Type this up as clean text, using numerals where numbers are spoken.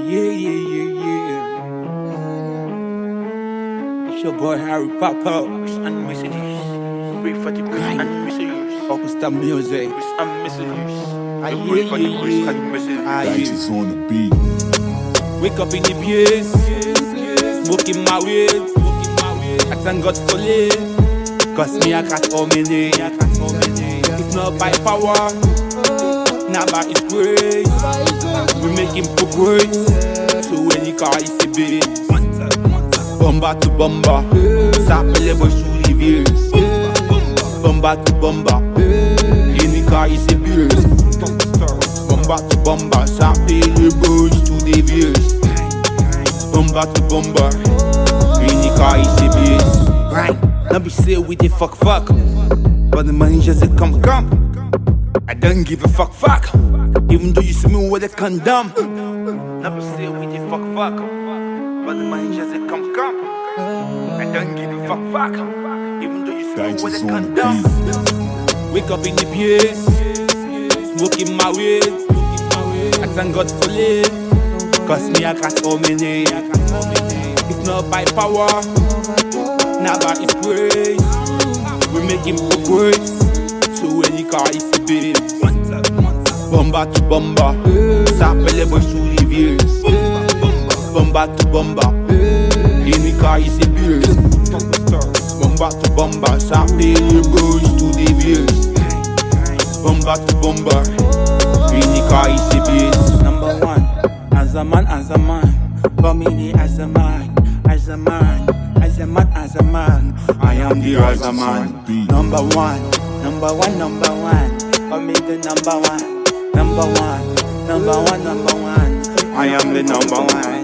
Yeah. It's your boy Harry Papa. And messages. Pray for the grace and messages. Open Star Music. Grace and messages. Ah, Pray for the yeah. grace and messages. Ah, Dice yeah. is on the beat. Wake up in the place, smoking my weed. I thank God for life, cause me I got all my name. It's not by power, not by His grace. We making progress, so when you call it's a bit. Bomba to bomba, s'appelle boy sous les vieux. Bomba to bomba, any car is a beer. Bomba to bomba, s'appelle boy sous les vieux. Bomba to bomba, any car is a beer. Right, now be say we dey fuck, but the money just a come. I don't give a fuck, even though you see me with a condom. Now be say we dey fuck, but the money just a come. I don't give a fuck, even though you see me Dice with is a on the condom. Wake up in the place, smoking my weed. I thank God for life, cause me I got all my name. It's not by power, not by His grace. We making progress, so when you call it's a bit. Bomba to bomba, s'appelle boy sous les vieux. Bomba to bomba, any car is a beer. Bomba to bomba, s'appelle boy sous les vieux. Bomba to bomba, any car is a beer. Number one, as a man, for me as a man. I am the Razaman. Number one. For me the number one. I am the number one.